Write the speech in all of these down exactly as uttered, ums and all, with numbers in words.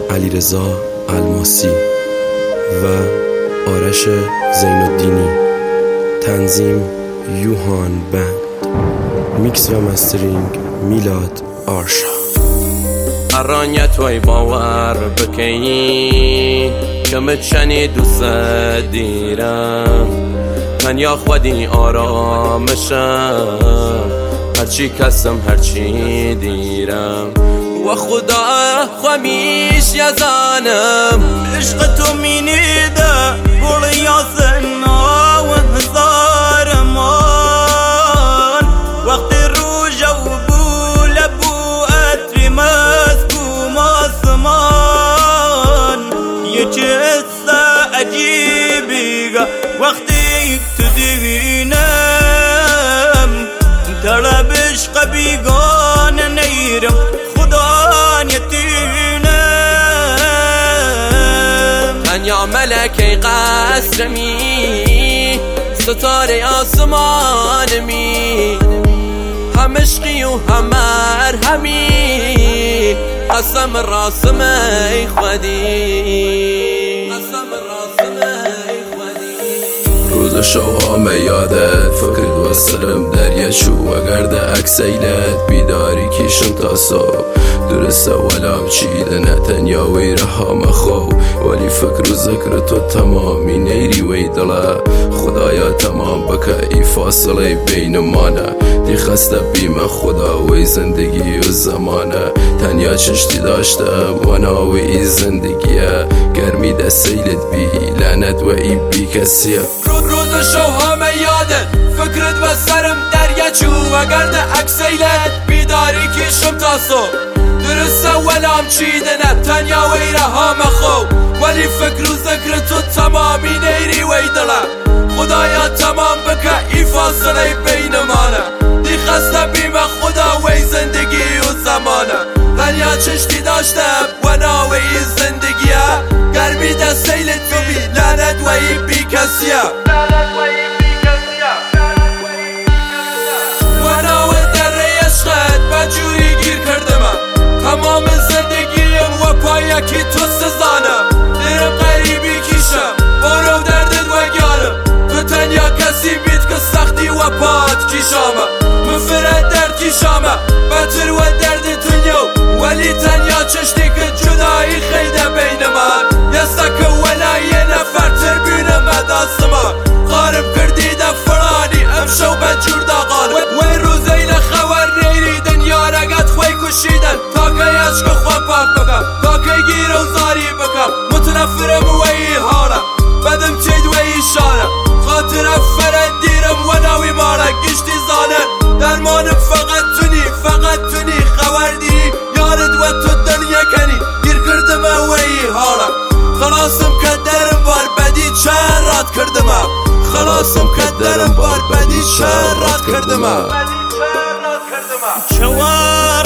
علیرضا الماسی و آرش زین‌الدینی. تنظیم یوهان بند. میکس و مسترینگ میلاد آرشا. ارانیا توی باور بکی کمت شنی دوست دیرم تنیا خودی آرامشم هرچی کسم هرچی دیرم و خدا خمیش یزانم عشق تو مینیده گل یاسنا و هزار مان وقت روز و بول بو اتری مسکوم آسمان یه چیز عجیبی وقتی تو دیوینم طلبش قبیگان نیرم خدا یتینم تنیا ملکی قصرمی ستاره آسمانمی هم عشقی و هم مرهمی قسم راسم ای خودی قسم راسم ای خودی روز شوام یادت فکر و سرم دریا شو وگرد اکسیلت بیداری کشم تا صبح درسته ولام چیده نه تنیا وی رها مخو ولی فکر و ذکر تو تمامی نیری وی دلا خدایا تمام بکه ای فاصله بین مانه دی خسته بیم خدا وی زندگی و زمانه تنیا چشتی داشتم و ناوی ای زندگیه گرمی ده سیلت بی لعنت و ای بی کسیه روز شوهام یادت فکرت و سرم دریا چو وگرد اکسیلت بیداری کشم تا صبح درسته ولام چیده نه تنیا وی رها مخو ولی فکر و ذکر تو تمامی نیری وی دلا خدایا تمام بکه ای فاصله بین مانه دی خسته بیم خدا وی زندگی و زمانه تنیا چشتی داشتم و ناوی زندگیه گرمی ده سیلت تو بی لعنت و ای بی کسیه و ناوی دره عشقت بجوری گیر کردم تمام زندگیم و پایکی تو سزانم درم قریبی کشم برو دردت و گیارم تو تنیا کسی بید که سختی و پات کشامه مفرد درد کشامه بطر و درد دنیا ولی تنیا چشتی که جدایی خیده بین من یسته که ولا یه نفر تربینه مداسمان غارب کردی ده فرانی امشو بجور داغانه وی روزین خور نیری دنیا رگت خوی کشیدن تا که عشق خواه پاک بکم تا که گیر و زاری بکم متنفرم وی حالا بدم چید وی شانه خاطر فرد دیرم و ناوی مارا گشتی زانن درمانم فقط تونی فقط تونی خبر دی یارد و تو دنیا کنی گیر کردم وی حالا خلاصم که درم بار بدی چند رات کردم خلاصم که درم بار بدی چند رات کردم چوار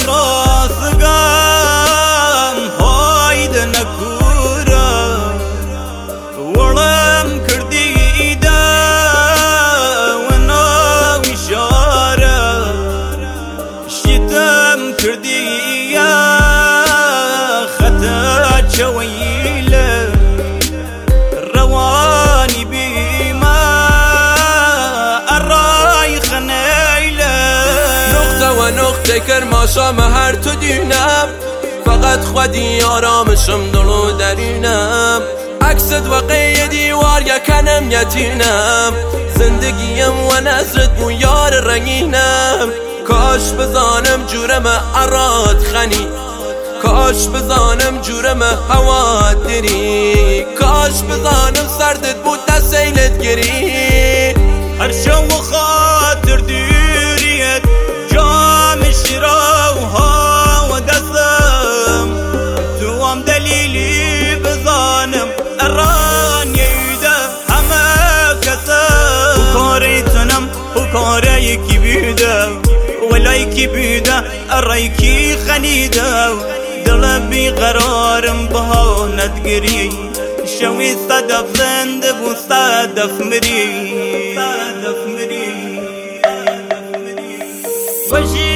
رازگام هاید نکورم ولم کردی دا و ناوی شارم شیتم کردی یا خطا چویلم روانی بیما ارای خنیلم نقطه و نقطه کرماشام هر تو دینم فقط خودی آرامشم دلو درینم عکست و قیدی وار یکنم یتینم زندگیم و نظرت بو یار رنگینم کاش بزانم جورم اراد خنی کاش بزانم جورم هوا دری کاش بزانم سردت بود دستیلت گری هر شو خاطر دیریت جام شراوها و دستم تو هم دلیلی بزانم اران ییده همه کسم و کاری تنم و کاری کی بیده ولای کی بیده ارای کی خنیده دل بی قرارم بها ندگری شوی صدف زنده بو صدف مری صدف مری